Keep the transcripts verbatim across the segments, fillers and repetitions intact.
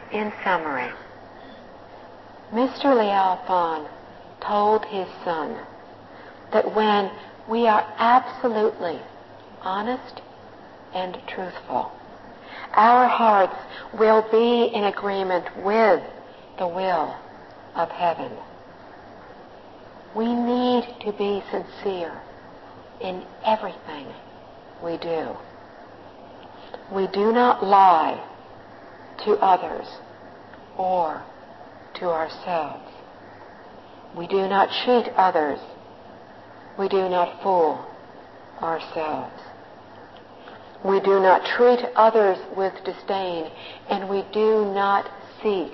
In summary, Mister Liao Fan told his son that when we are absolutely honest and truthful, our hearts will be in agreement with the will of heaven. We need to be sincere in everything we do. We do not lie to others or to ourselves. We do not cheat others. We do not fool ourselves. We do not treat others with disdain, and we do not seek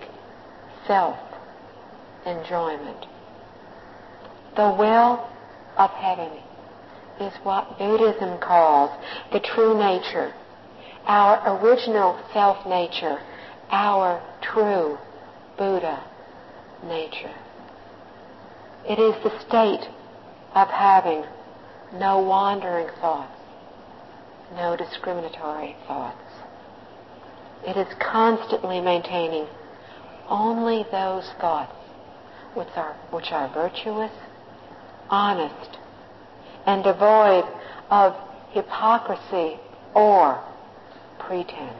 self-enjoyment. The will of heaven is what Buddhism calls the true nature, our original self-nature, our true Buddha nature. It is the state of having no wandering thoughts, no discriminatory thoughts. It is constantly maintaining only those thoughts which are, which are virtuous, honest, and devoid of hypocrisy or pretense.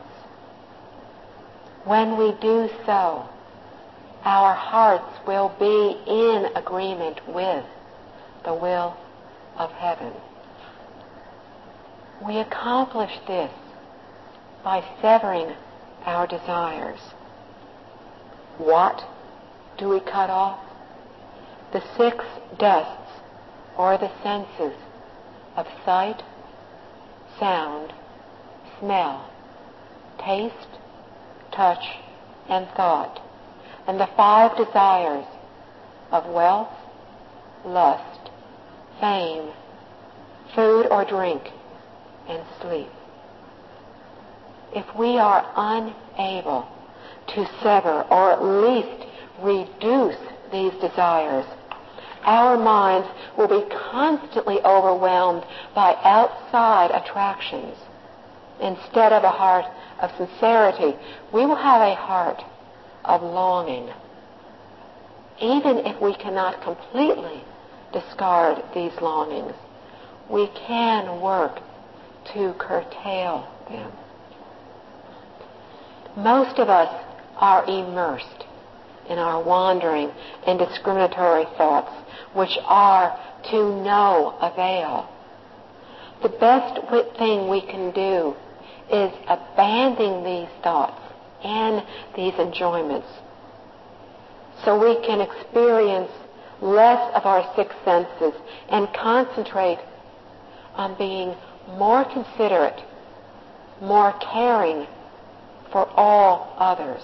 When we do so, our hearts will be in agreement with the will of heaven. We accomplish this by severing our desires. What do we cut off? The six dusts, or the senses of sight, sound, smell, taste, touch, and thought, and the five desires of wealth, lust, fame, food or drink, and sleep. If we are unable to sever or at least reduce these desires, our minds will be constantly overwhelmed by outside attractions. Instead of a heart of sincerity, we will have a heart of longing. Even if we cannot completely discard these longings, we can work to curtail them. Most of us are immersed in our wandering and discriminatory thoughts, which are to no avail. The best thing we can do is abandon these thoughts and these enjoyments so we can experience less of our six senses and concentrate on being more considerate, more caring for all others.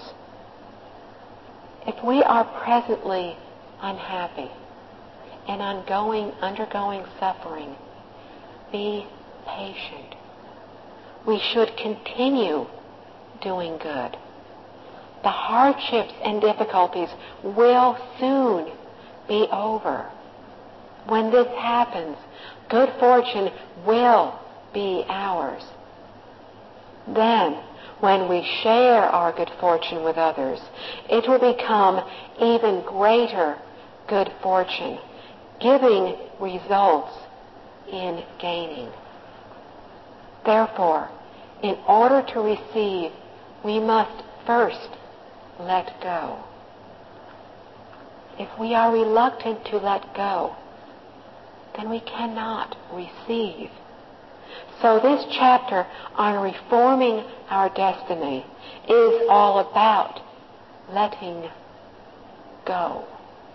If we are presently unhappy and ongoing, undergoing suffering, be patient. We should continue doing good. The hardships and difficulties will soon be over. When this happens, good fortune will be ours. Then, when we share our good fortune with others, it will become even greater good fortune, giving results in gaining. Therefore, in order to receive, we must first let go. If we are reluctant to let go, then we cannot receive. So this chapter on reforming our destiny is all about letting go.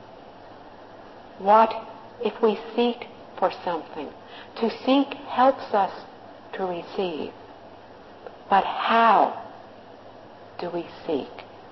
What if we seek for something? To seek helps us to receive. But how do we seek?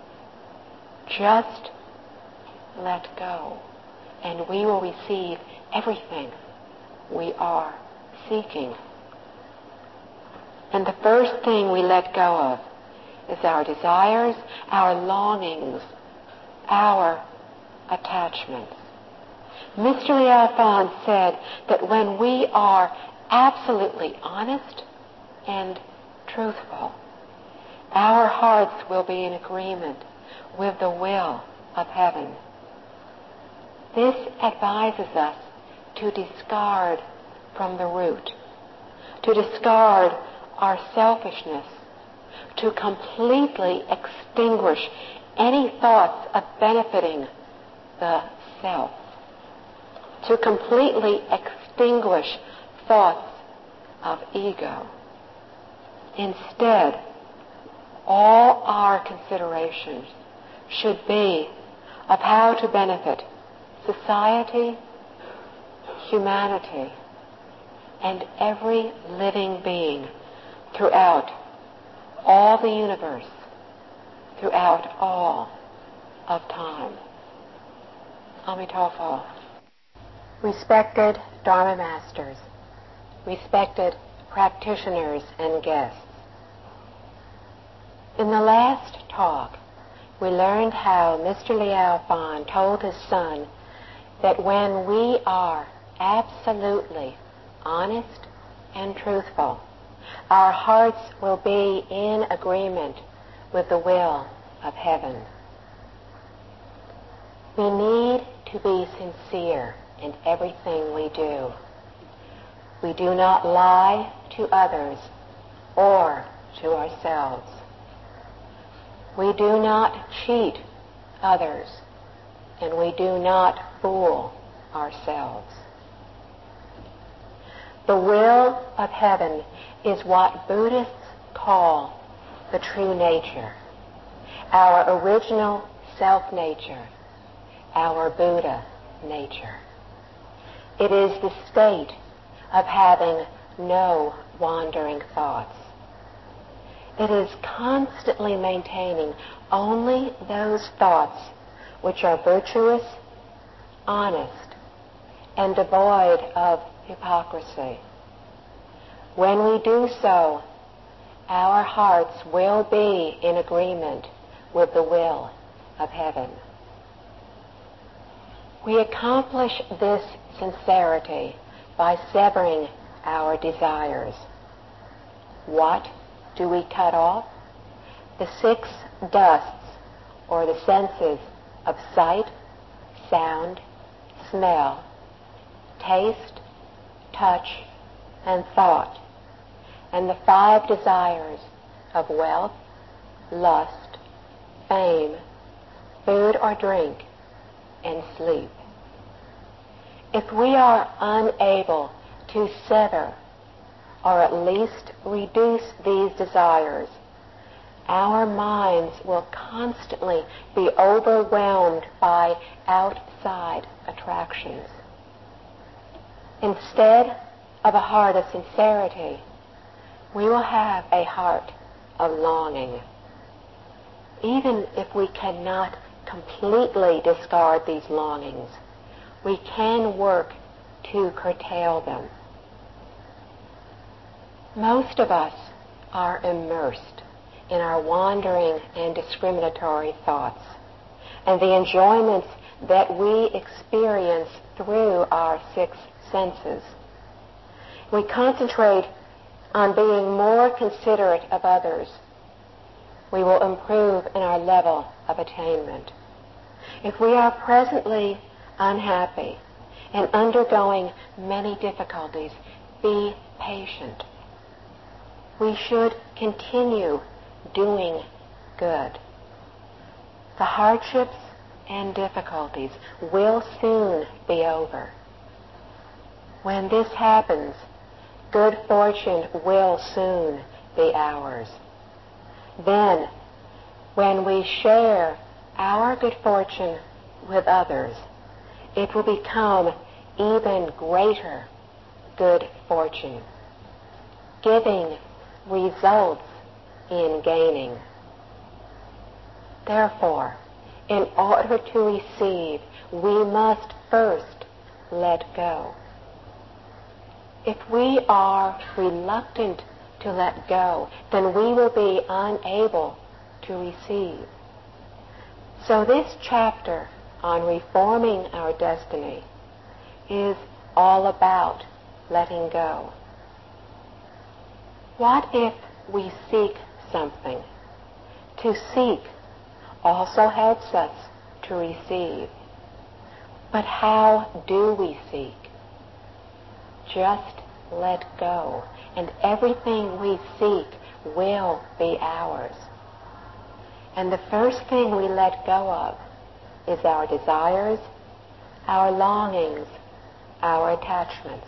Just let go, and we will receive everything we are seeking. And the first thing we let go of is our desires, our longings, our attachments. Mister Liao Fan said that when we are absolutely honest and truthful, our hearts will be in agreement with the will of heaven. This advises us to discard from the root, to discard our selfishness, to completely extinguish any thoughts of benefiting the self, to completely extinguish thoughts of ego. Instead, all our considerations should be of how to benefit society, humanity, and every living being throughout all the universe, throughout all of time. Amitabha. Respected Dharma Masters, respected practitioners and guests, in the last talk, we learned how Mister Liao Fan told his son that when we are absolutely honest and truthful, our hearts will be in agreement with the will of heaven. We need to be sincere in everything we do. We do not lie to others or to ourselves. We do not cheat others, and we do not fool ourselves. The will of heaven is what Buddhists call the true nature, our original self-nature, our Buddha nature. It is the state of having no wandering thoughts. It is constantly maintaining only those thoughts which are virtuous, honest, and devoid of hypocrisy. When we do so, our hearts will be in agreement with the will of heaven. We accomplish this sincerity by severing our desires. What do we cut off? The six dusts, or the senses of sight, sound, smell, taste, touch, and thought, and the five desires of wealth, lust, fame, food or drink, and sleep. If we are unable to sever or at least reduce these desires, our minds will constantly be overwhelmed by outside attractions. Instead of a heart of sincerity, we will have a heart of longing. Even if we cannot completely discard these longings, we can work to curtail them. Most of us are immersed in our wandering and discriminatory thoughts and the enjoyments that we experience through our six senses. We concentrate on being more considerate of others. We will improve in our level of attainment. If we are presently unhappy and undergoing many difficulties, be patient. We should continue doing good. The hardships and difficulties will soon be over. When this happens, good fortune will soon be ours. Then, when we share our good fortune with others, it will become even greater good fortune, giving results in gaining. Therefore, in order to receive, we must first let go. If we are reluctant to let go, then we will be unable to receive. So this chapter on reforming our destiny is all about letting go. What if we seek something? To seek also helps us to receive. But how do we seek? Just let go, and everything we seek will be ours. And the first thing we let go of is our desires, our longings, our attachments.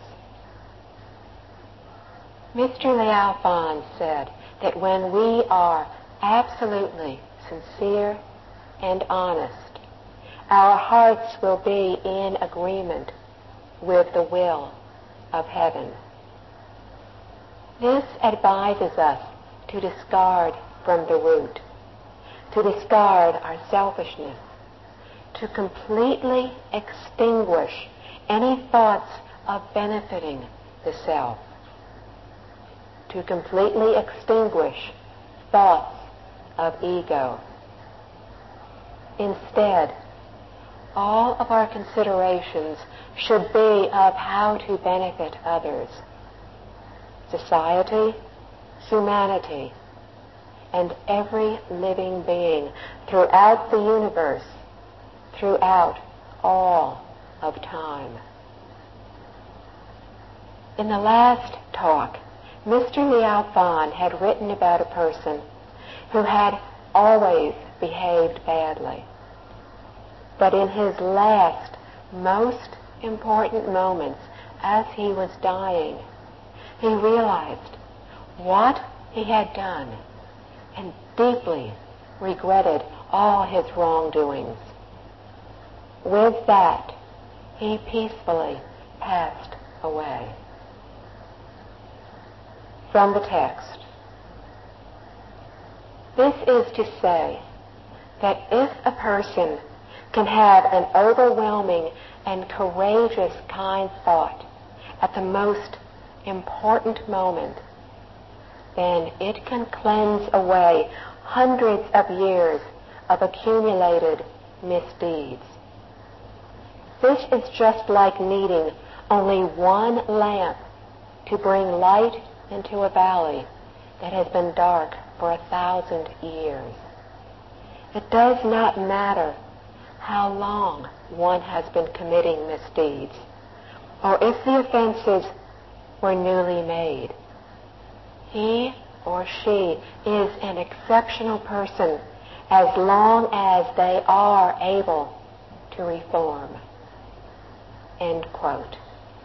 Mister Liao Fan said that when we are absolutely sincere and honest, our hearts will be in agreement with the will of heaven. This advises us to discard from the root, to discard our selfishness, to completely extinguish any thoughts of benefiting the self, to completely extinguish thoughts of ego. Instead, all of our considerations should be of how to benefit others, society, humanity, and every living being throughout the universe, throughout all of time. In the last talk, Mister Liao Fan had written about a person who had always behaved badly. But in his last, most important moments, as he was dying, he realized what he had done and deeply regretted all his wrongdoings. With that, he peacefully passed away. From the text. This is to say that if a person can have an overwhelming and courageous kind thought at the most important moment, then it can cleanse away hundreds of years of accumulated misdeeds. This is just like needing only one lamp to bring light into a valley that has been dark for a thousand years. It does not matter how long one has been committing misdeeds, or if the offenses were newly made. He or she is an exceptional person as long as they are able to reform. End quote.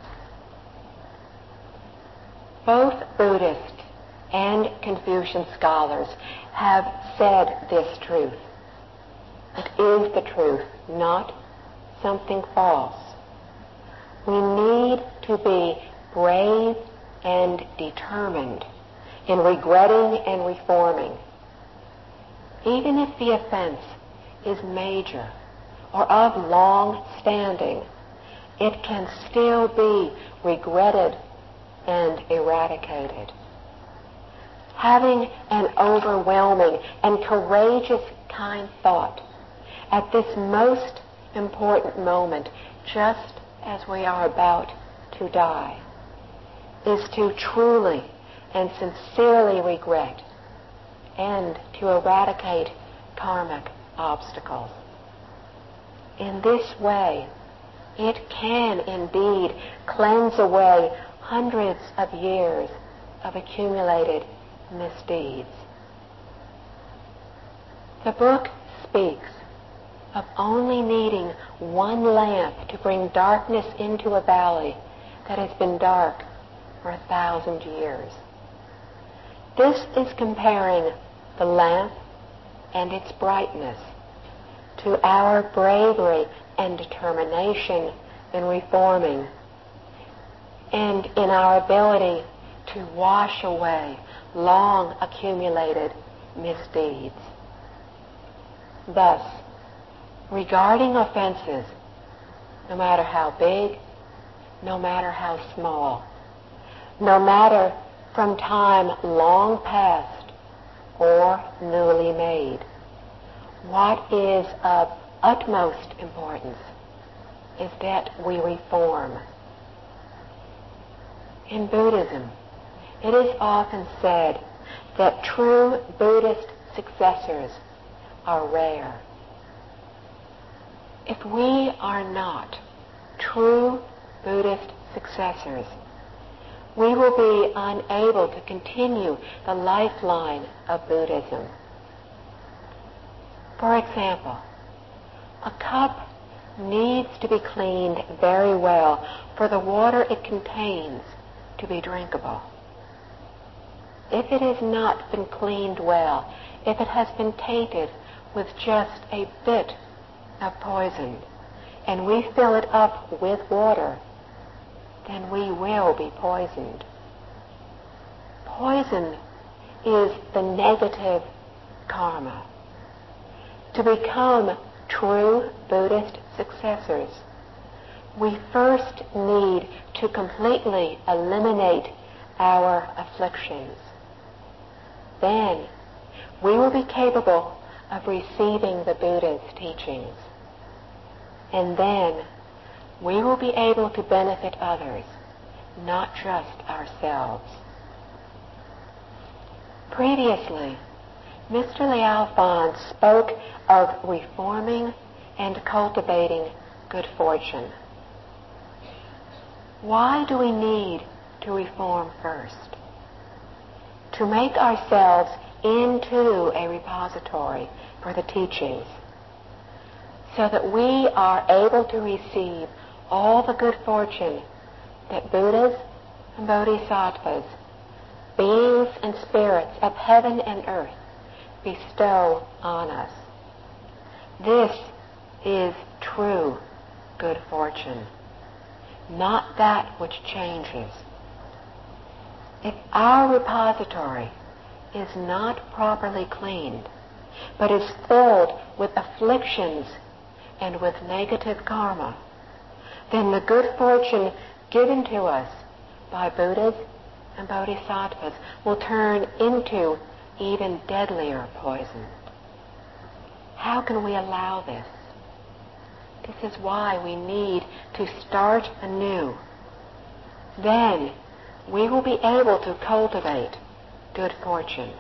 Both Buddhist and Confucian scholars have said this truth. It is the truth, not something false. We need to be brave and determined in regretting and reforming. Even if the offense is major or of long standing, it can still be regretted and eradicated. Having an overwhelming and courageous kind thought at this most important moment, just as we are about to die, is to truly and sincerely regret and to eradicate karmic obstacles. In this way, it can indeed cleanse away hundreds of years of accumulated misdeeds. The book speaks of only needing one lamp to bring darkness into a valley that has been dark for a thousand years. This is comparing the lamp and its brightness to our bravery and determination in reforming and in our ability to wash away long accumulated misdeeds. Thus, regarding offenses, no matter how big, no matter how small, no matter from time long past or newly made, what is of utmost importance is that we reform. In Buddhism, it is often said that true Buddhist successors are rare. If we are not true Buddhist successors, we will be unable to continue the lifeline of Buddhism. For example, a cup needs to be cleaned very well for the water it contains to be drinkable. If it has not been cleaned well, if it has been tainted with just a bit of poison, and we fill it up with water, then we will be poisoned. Poison is the negative karma. To become true Buddhist successors, we first need to completely eliminate our afflictions. Then we will be capable of receiving the Buddha's teachings. And then we will be able to benefit others, not just ourselves. Previously, Mister Liao Fan spoke of reforming and cultivating good fortune. Why do we need to reform first? To make ourselves into a repository for the teachings, so that we are able to receive all the good fortune that Buddhas and Bodhisattvas, beings and spirits of heaven and earth, bestow on us. This is true good fortune, not that which changes. If our repository is not properly cleaned, but is filled with afflictions and with negative karma, then the good fortune given to us by Buddhas and Bodhisattvas will turn into even deadlier poison. How can we allow this? This is why we need to start anew. Then we will be able to cultivate good fortune.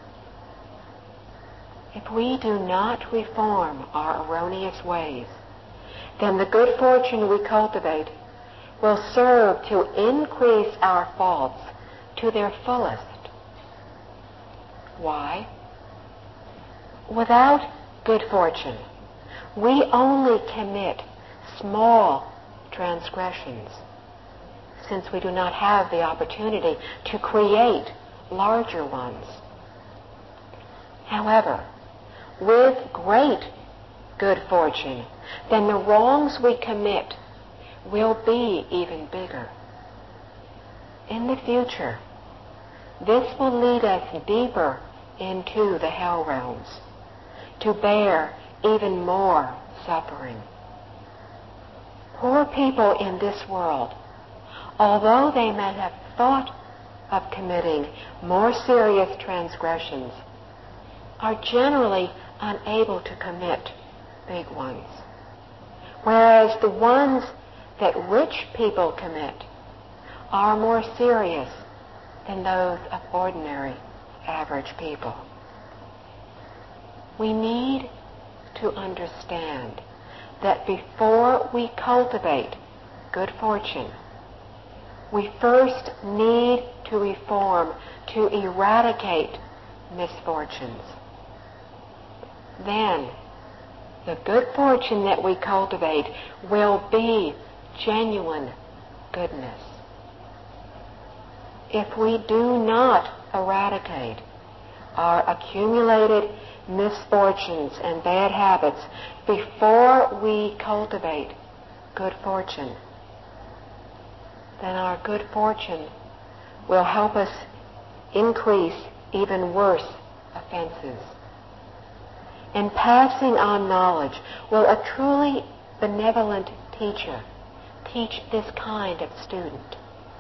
If we do not reform our erroneous ways, then the good fortune we cultivate will serve to increase our faults to their fullest. Why? Without good fortune, we only commit small transgressions, since we do not have the opportunity to create larger ones. However, with great good fortune, then the wrongs we commit will be even bigger. In the future, this will lead us deeper into the hell realms, to bear even more suffering. Poor people in this world, although they may have thought of committing more serious transgressions, are generally unable to commit big ones, whereas the ones that rich people commit are more serious than those of ordinary, average people. We need to understand that before we cultivate good fortune, we first need to reform, to eradicate misfortunes. Then, the good fortune that we cultivate will be genuine goodness. If we do not eradicate our accumulated misfortunes and bad habits before we cultivate good fortune, then our good fortune will help us increase even worse offenses. In passing on knowledge, will a truly benevolent teacher teach this kind of student?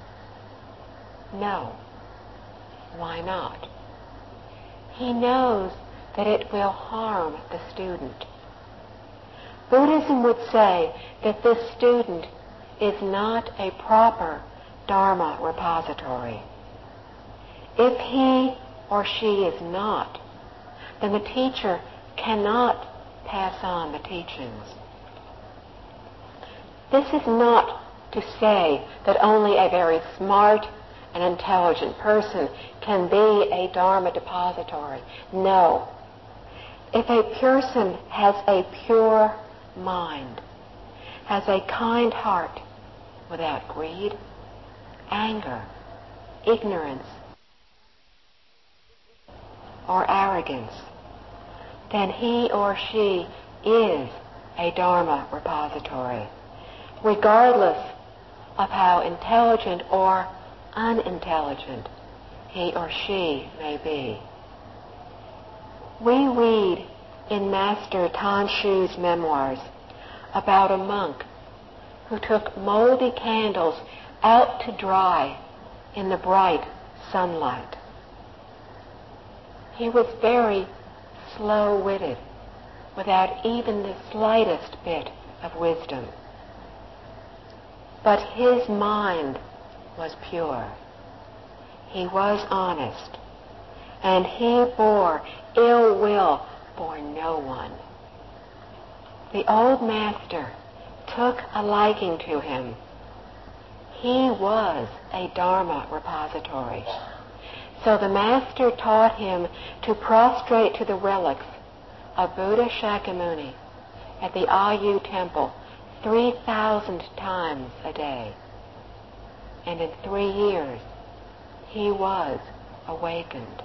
No. Why not? He knows that it will harm the student. Buddhism would say that this student is not a proper Dharma repository. If he or she is not, then the teacher cannot pass on the teachings. This is not to say that only a very smart and intelligent person can be a Dharma depository. No. If a person has a pure mind, has a kind heart without greed, anger, ignorance, or arrogance, then he or she is a Dharma repository, regardless of how intelligent or unintelligent he or she may be. We read in Master Tan Shu's memoirs about a monk who took moldy candles out to dry in the bright sunlight. He was very slow-witted, without even the slightest bit of wisdom. But his mind was pure. He was honest, and he bore ill will for no one. The old master took a liking to him. He was a Dharma repository. So the master taught him to prostrate to the relics of Buddha Shakyamuni at the Ayu temple three thousand times a day. And in three years, he was awakened.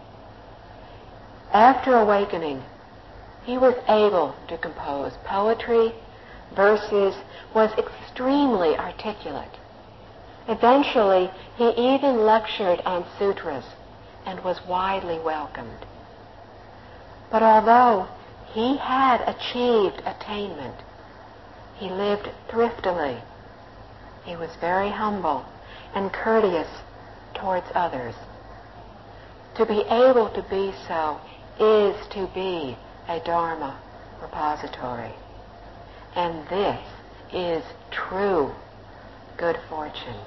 After awakening, he was able to compose poetry, verses, was extremely articulate. Eventually, he even lectured on sutras and was widely welcomed. But although he had achieved attainment, he lived thriftily. He was very humble and courteous towards others. To be able to be so is to be a Dharma repository. And this is true good fortune.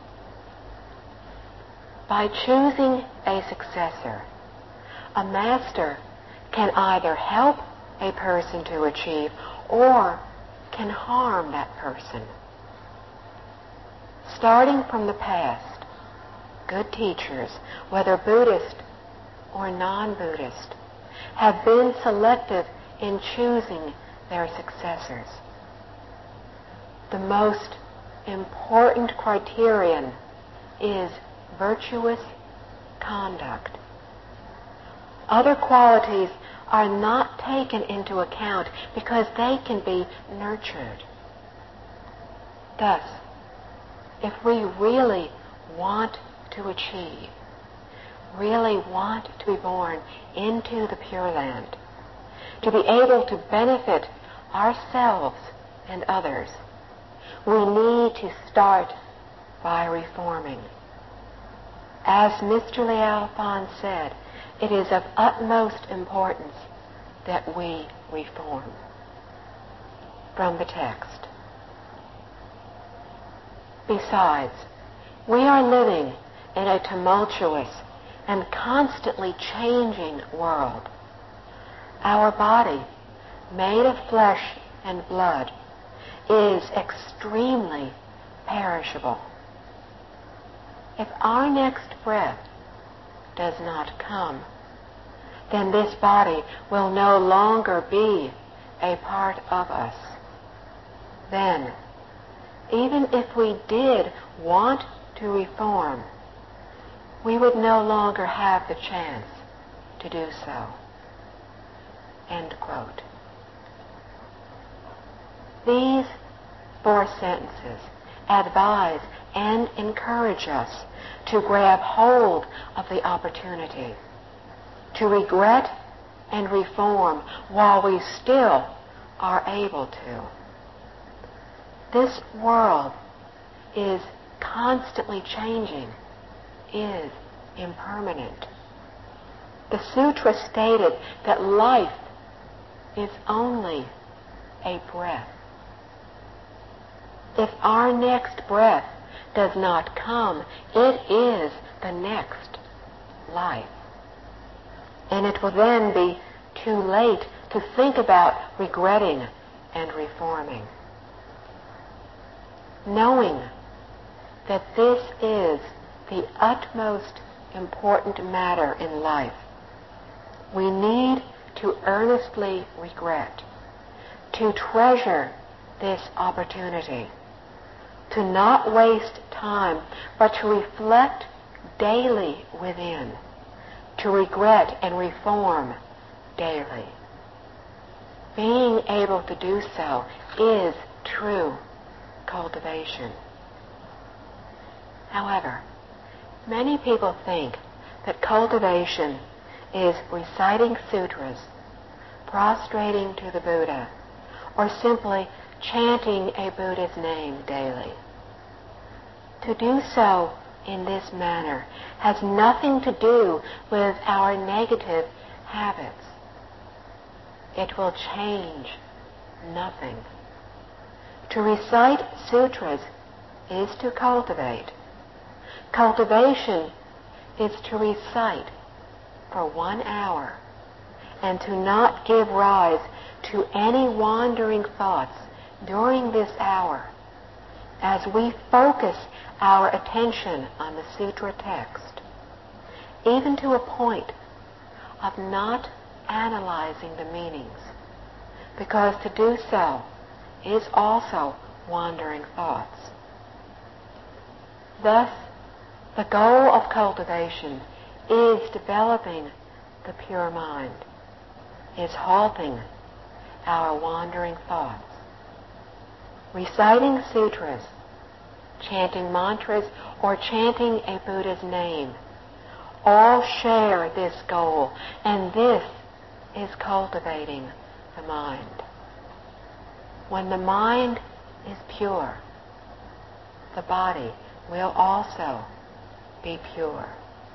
By choosing a successor, a master can either help a person to achieve or can harm that person. Starting from the past, good teachers, whether Buddhist or non-Buddhist, have been selective in choosing their successors. The most important criterion is virtuous conduct. Other qualities are not taken into account because they can be nurtured. Thus, if we really want to achieve, really want to be born into the Pure Land, to be able to benefit ourselves and others, we need to start by reforming. As Mister Liao Fan said, it is of utmost importance that we reform. From the text. Besides, we are living in a tumultuous and constantly changing world. Our body, made of flesh and blood, is extremely perishable. If our next breath does not come, then this body will no longer be a part of us. Then, even if we did want to reform, we would no longer have the chance to do so. End quote. These four sentences advise and encourage us to grab hold of the opportunity, to regret and reform while we still are able to. This world is constantly changing, is impermanent. The sutra stated that life is only a breath. If our next breath does not come, it is the next life. And it will then be too late to think about regretting and reforming. Knowing that this is the utmost important matter in life, we need to earnestly regret, to treasure this opportunity, to not waste time, but to reflect daily within, to regret and reform daily. Being able to do so is true cultivation. However, many people think that cultivation is reciting sutras, prostrating to the Buddha, or simply chanting a Buddha's name daily. To do so in this manner has nothing to do with our negative habits. It will change nothing. To recite sutras is to cultivate. Cultivation is to recite for one hour and to not give rise to any wandering thoughts during this hour as we focus our attention on the sutra text, even to a point of not analyzing the meanings, because to do so is also wandering thoughts. Thus, the goal of cultivation is developing the pure mind, is halting our wandering thoughts. Reciting sutras, chanting mantras, or chanting a Buddha's name all share this goal, and this is cultivating the mind. When the mind is pure, the body will also be pure.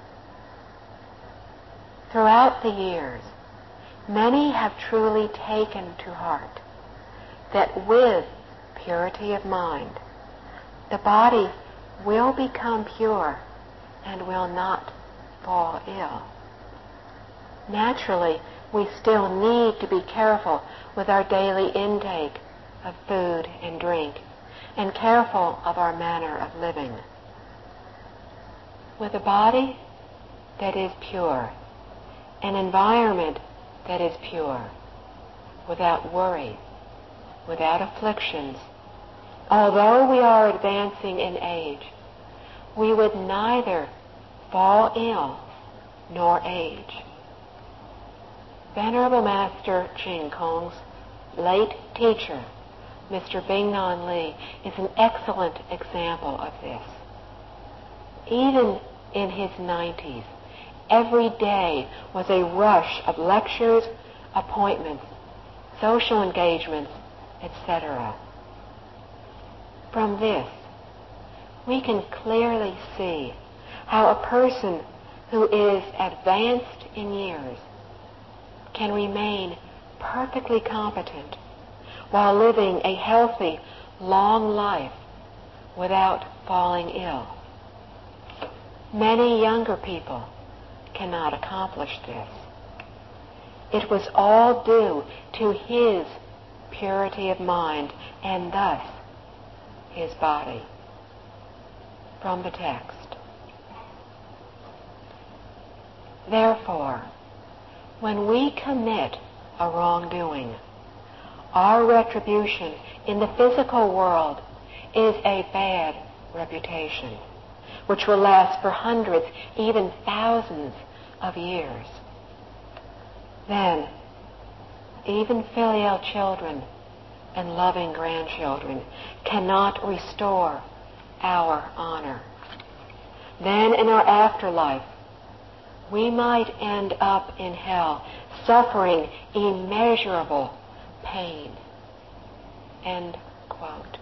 Throughout the years, many have truly taken to heart that with purity of mind, the body will become pure and will not fall ill. Naturally, we still need to be careful with our daily intake of food and drink, and careful of our manner of living. With a body that is pure, an environment that is pure, without worry, without afflictions, although we are advancing in age, we would neither fall ill nor age. Venerable Master Ching Kong's late teacher, Mister Bing-Non Lee, is an excellent example of this. Even in his nineties, every day was a rush of lectures, appointments, social engagements, et cetera. From this, we can clearly see how a person who is advanced in years can remain perfectly competent while living a healthy, long life without falling ill. Many younger people cannot accomplish this. It was all due to his purity of mind and thus his body. From the text. Therefore, when we commit a wrongdoing, our retribution in the physical world is a bad reputation, which will last for hundreds, even thousands of years. Then, even filial children and loving grandchildren cannot restore our honor. Then in our afterlife, we might end up in hell, suffering immeasurable pain. End quote.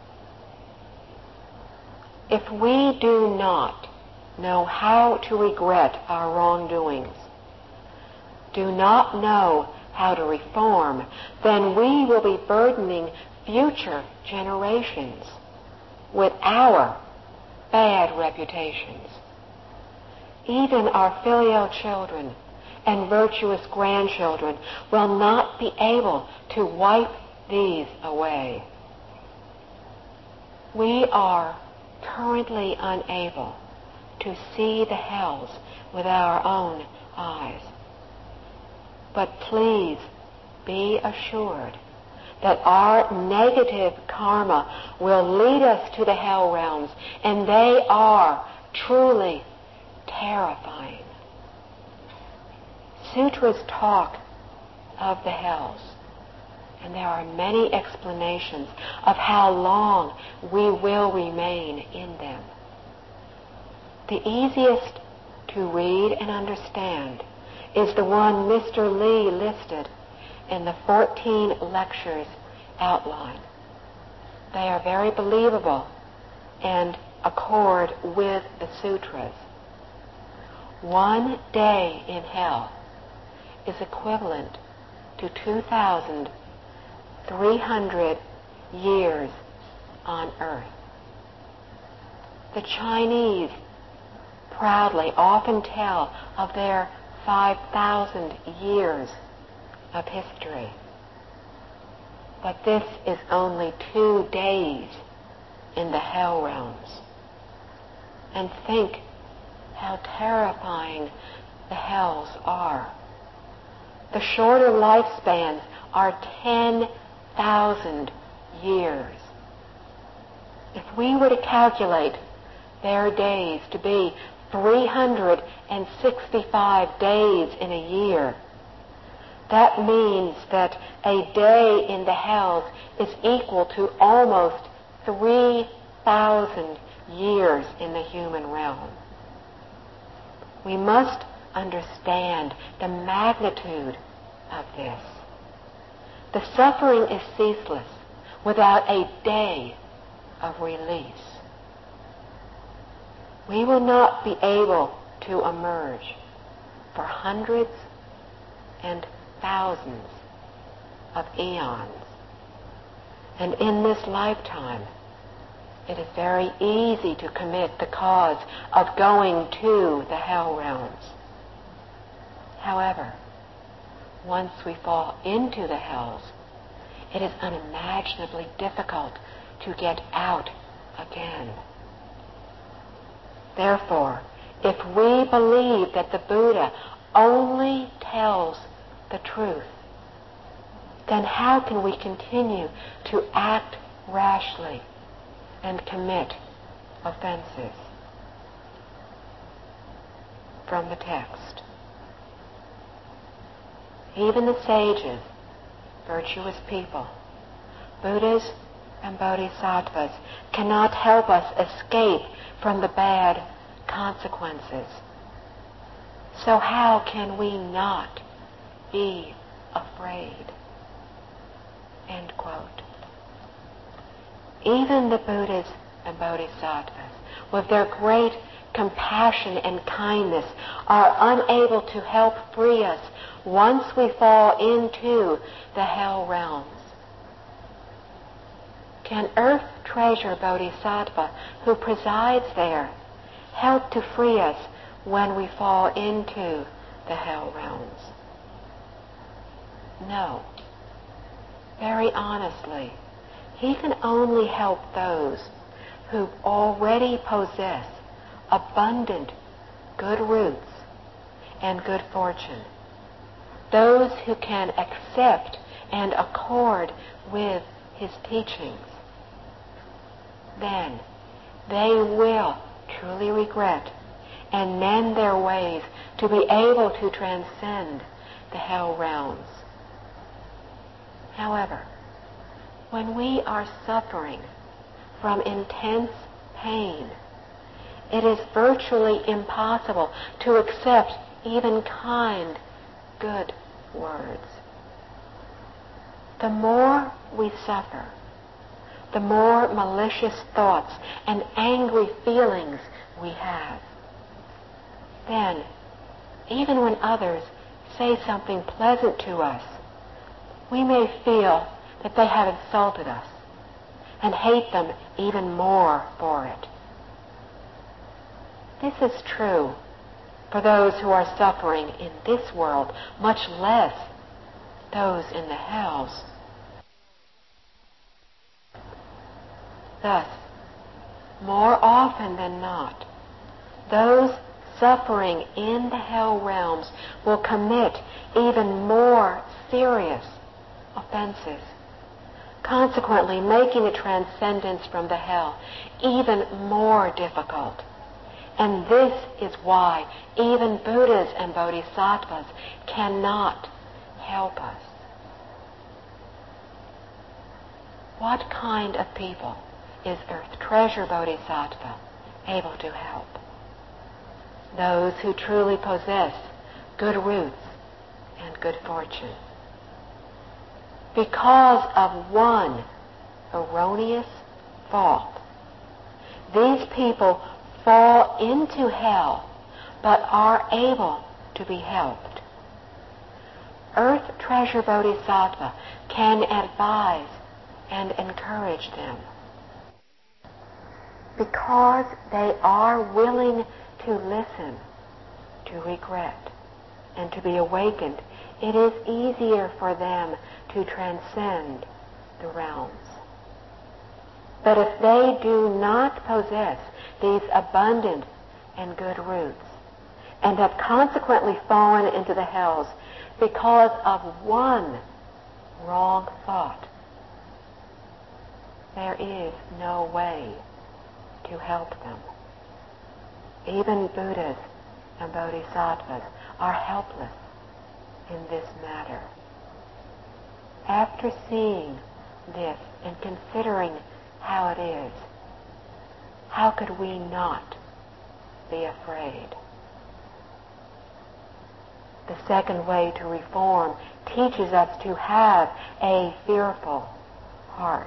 If we do not know how to regret our wrongdoings, do not know how to reform, then we will be burdening future generations with our bad reputations. Even our filial children and virtuous grandchildren will not be able to wipe these away. We are currently unable to see the hells with our own eyes. But please be assured that our negative karma will lead us to the hell realms, and they are truly terrifying. Sutras talk of the hells, and there are many explanations of how long we will remain in them. The easiest to read and understand is the one Mister Lee listed in the fourteen lectures outline. They are very believable and accord with the sutras. One day in hell is equivalent to two thousand three hundred years on earth. The Chinese proudly often tell of their five thousand years of history. But this is only two days in the hell realms. And think how terrifying the hells are. The shorter lifespans are ten thousand years. If we were to calculate their days to be three hundred sixty-five days in a year, that means that a day in the hells is equal to almost three thousand years in the human realm. We must understand the magnitude of this. The suffering is ceaseless without a day of release. We will not be able to emerge for hundreds and thousands of eons. And in this lifetime, it is very easy to commit the cause of going to the hell realms. However, once we fall into the hells, it is unimaginably difficult to get out again. Therefore, if we believe that the Buddha only tells the truth, then how can we continue to act rashly and commit offenses? From the text. Even the sages, virtuous people, Buddhas and Bodhisattvas cannot help us escape from the bad consequences. So how can we not be afraid? End quote. Even the Buddhas and Bodhisattvas, with their great compassion and kindness, are unable to help free us once we fall into the hell realms. Can Earth Treasure Bodhisattva, who presides there, help to free us when we fall into the hell realms? No. Very honestly, he can only help those who already possess abundant good roots and good fortune. Those who can accept and accord with his teachings. Then they will truly regret and mend their ways to be able to transcend the hell realms. However, when we are suffering from intense pain, it is virtually impossible to accept even kind, good words. The more we suffer, the more malicious thoughts and angry feelings we have. Then, even when others say something pleasant to us, we may feel that they have insulted us and hate them even more for it. This is true for those who are suffering in this world, much less those in the hells. Thus, more often than not, those suffering in the hell realms will commit even more serious offenses, consequently making the transcendence from the hell even more difficult. And this is why even Buddhas and Bodhisattvas cannot help us. What kind of people is Earth Treasure Bodhisattva able to help? Those who truly possess good roots and good fortune. Because of one erroneous fault, these people fall into hell but are able to be helped. Earth Treasure Bodhisattva can advise and encourage them. Because they are willing to listen, to regret, and to be awakened, it is easier for them to transcend the realms. But if they do not possess these abundant and good roots, and have consequently fallen into the hells because of one wrong thought, there is no way to help them. Even Buddhas and Bodhisattvas are helpless in this matter. After seeing this and considering how it is, how could we not be afraid? The second way to reform teaches us to have a fearful heart.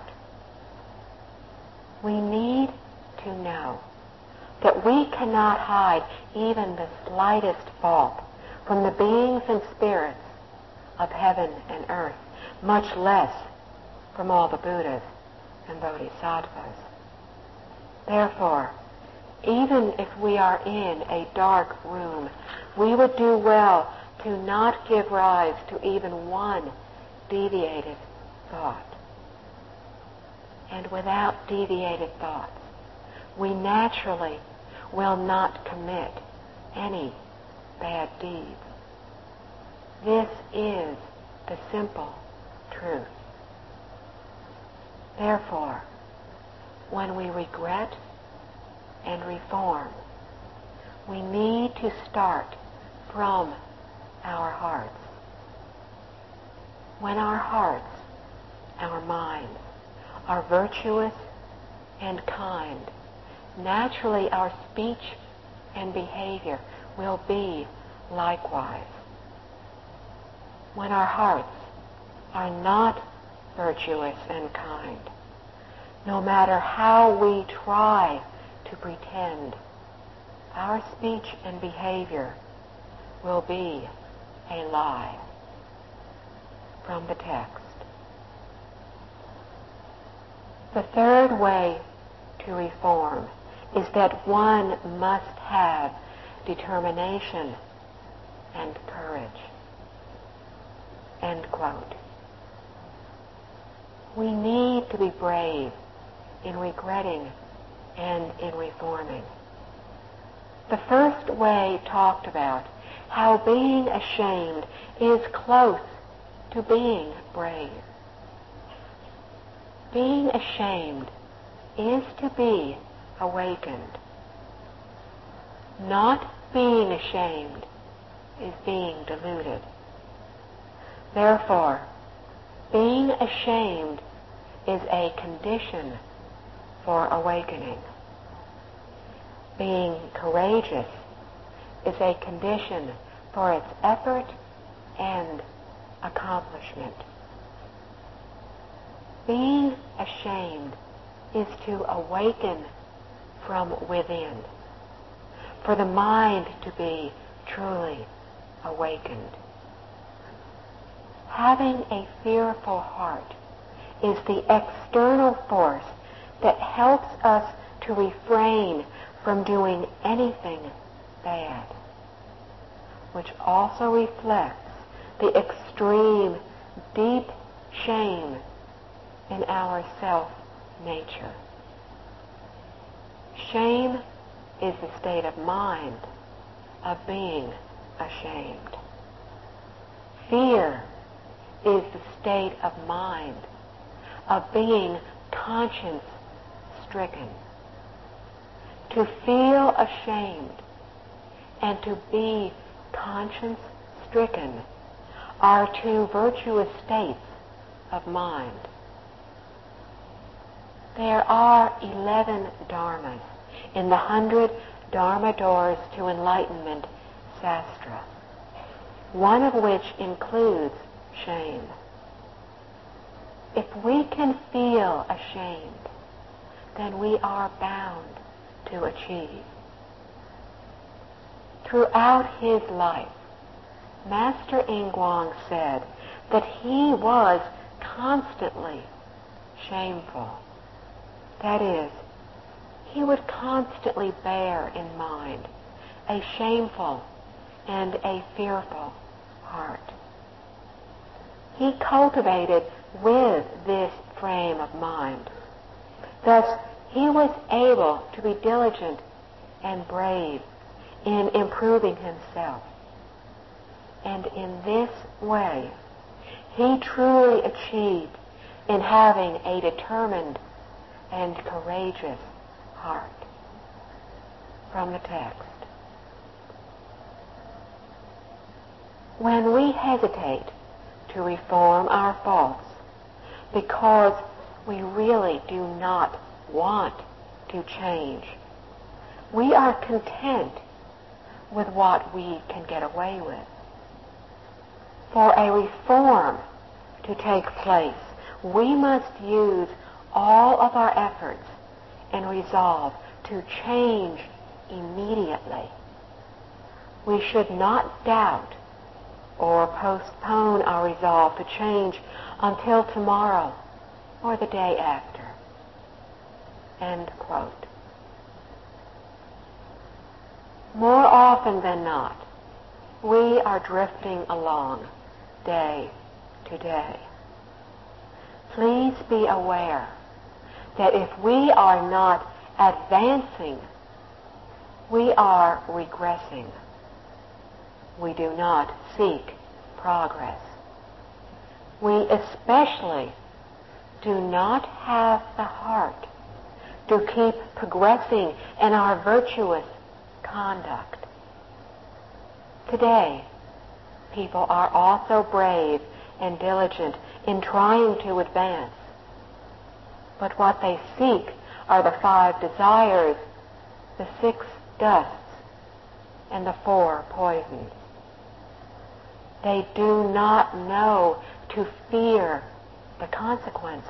We need to know that we cannot hide even the slightest fault from the beings and spirits of heaven and earth, much less from all the Buddhas and Bodhisattvas. Therefore, even if we are in a dark room, we would do well to not give rise to even one deviated thought. And without deviated thoughts, we naturally will not commit any bad deeds. This is the simple truth. Therefore, when we regret and reform, we need to start from our hearts. When our hearts, our minds, are virtuous and kind, naturally our speech and behavior will be likewise. When our hearts are not virtuous and kind, no matter how we try to pretend, our speech and behavior will be a lie. From the text. The third way to reform is that one must have determination and courage. End quote. We need to be brave in regretting and in reforming. The first way talked about how being ashamed is close to being brave. Being ashamed is to be awakened. Not being ashamed is being deluded. Therefore, being ashamed is a condition for awakening. Being courageous is a condition for its effort and accomplishment. Being ashamed is to awaken from within, for the mind to be truly awakened. Having a fearful heart is the external force that helps us to refrain from doing anything bad. which also reflects the extreme, deep shame in our self-nature. Shame is the state of mind of being ashamed. Fear is the state of mind of being conscience-stricken. To feel ashamed and to be conscience-stricken are two virtuous states of mind. There are eleven dharmas in the hundred Dharma doors to enlightenment Sastra, one of which includes shame. If we can feel ashamed, then we are bound to achieve. Throughout his life, Master Ingguang said that he was constantly shameful. That is, he would constantly bear in mind a shameful and a fearful heart. He cultivated with this frame of mind. Thus, he was able to be diligent and brave in improving himself. And in this way, he truly achieved in having a determined and courageous heart. From the text. When we hesitate to reform our faults because we really do not want to change, we are content with what we can get away with. For a reform to take place, we must use all of our efforts and resolve to change immediately. We should not doubt or postpone our resolve to change until tomorrow or the day after. End quote. More often than not, we are drifting along day to day. Please be aware that if we are not advancing, we are regressing. We do not seek progress. We especially do not have the heart to keep progressing in our virtuous conduct. Today, people are also brave and diligent in trying to advance. But what they seek are the five desires, the six dusts, and the four poisons. They do not know to fear the consequences.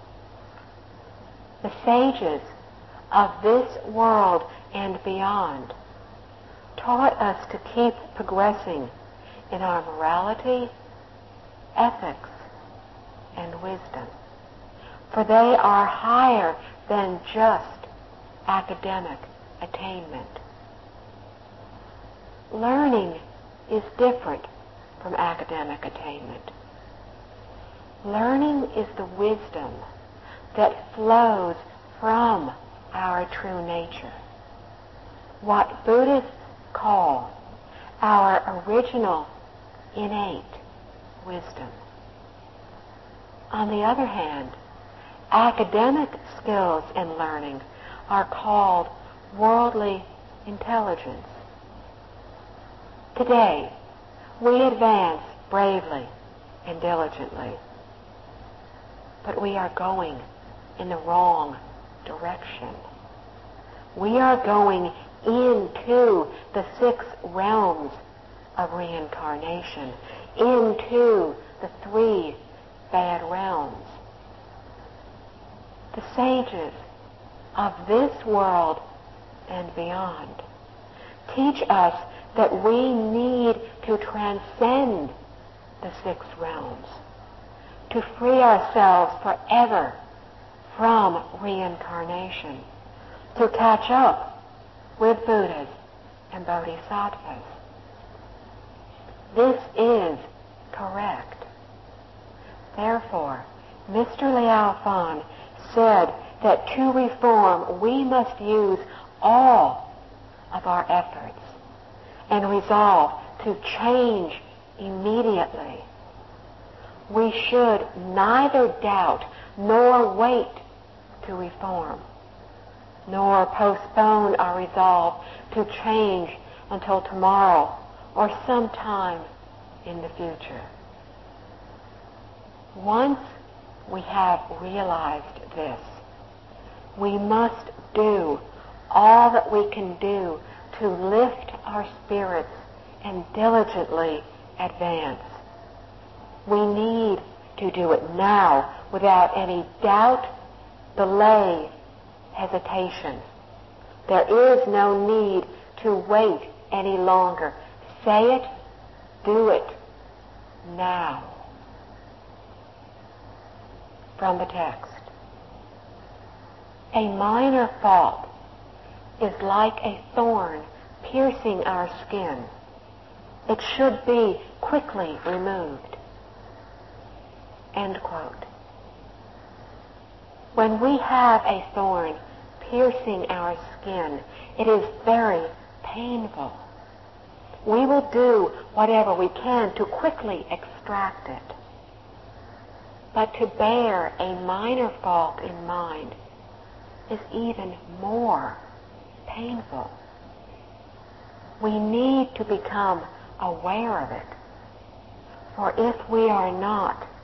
The sages of this world and beyond taught us to keep progressing in our morality, ethics, and wisdom, for they are higher than just academic attainment. Learning is different from academic attainment. Learning is the wisdom that flows from our true nature, what Buddhists call our original innate wisdom. On the other hand, academic skills and learning are called worldly intelligence. Today, we advance bravely and diligently, but we are going in the wrong direction. We are going into the six realms of reincarnation, into the three bad realms. The sages of this world and beyond teach us that we need to transcend the six realms, to free ourselves forever from reincarnation, to catch up with Buddhas and Bodhisattvas. This is correct. Therefore, Mister Liao Fan said that to reform we must use all of our efforts and resolve to change immediately. We should neither doubt nor wait to reform, nor postpone our resolve to change until tomorrow or sometime in the future. Once we have realized this, we must do all that we can do to lift our spirits and diligently advance. We need to do it now without any doubt, delay, hesitation. There is no need to wait any longer. Say it, do it now. From the text. A minor fault is like a thorn piercing our skin. It should be quickly removed. End quote. When we have a thorn piercing our skin, it is very painful. We will do whatever we can to quickly extract it. But to bear a minor fault in mind is even more painful. We need to become aware of it. For if we are not,